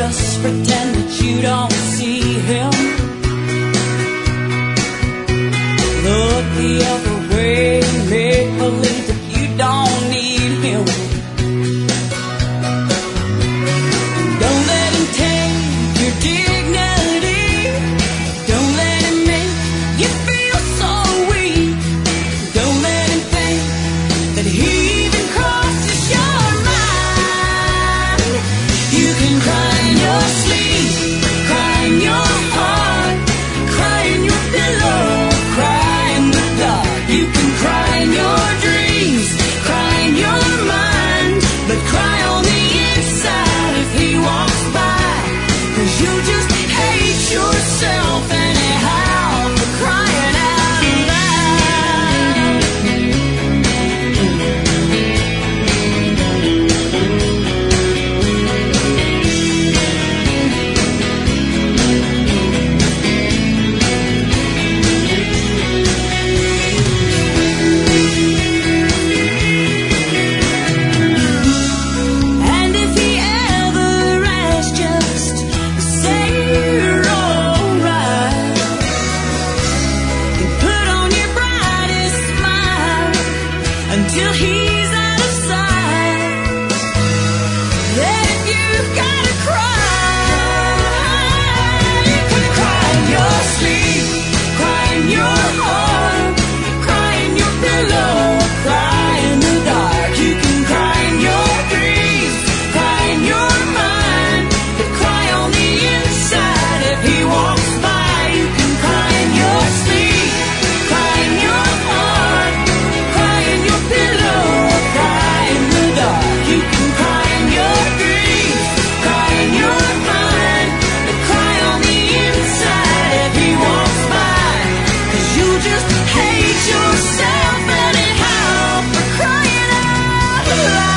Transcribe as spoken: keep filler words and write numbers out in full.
just pretend that you don't see him. Look the other way, make believe that you don't need him. Don't let him take your dignity. Don't let him make you feel so weak. Don't let him think that he even crosses your mind. You can cry in your sleep, cry in your heart, cry in your pillow, cry in the dark. You can cry in your dreams, cry in your mind, but cry on the inside if he walks by. 'Cause you just hate yourself anyhow for crying out loud. And if he ever asks, just say you're alright. And put on your brightest smile until he's out of sight. Then if you've gotta cry, you can cry in your sleep, cry in your heart, cry in your pillow, cry in the dark. You can cry in your dreams, cry in your mind, but cry on the inside if he walks by. You can cry in your sleep, cry in your heart, cry in your pillow, cry in the dark. You can cry in your dreams, cry in your mind, but cry on the inside if he walks by. 'Cause you just hate yourself anyhow for crying out loud.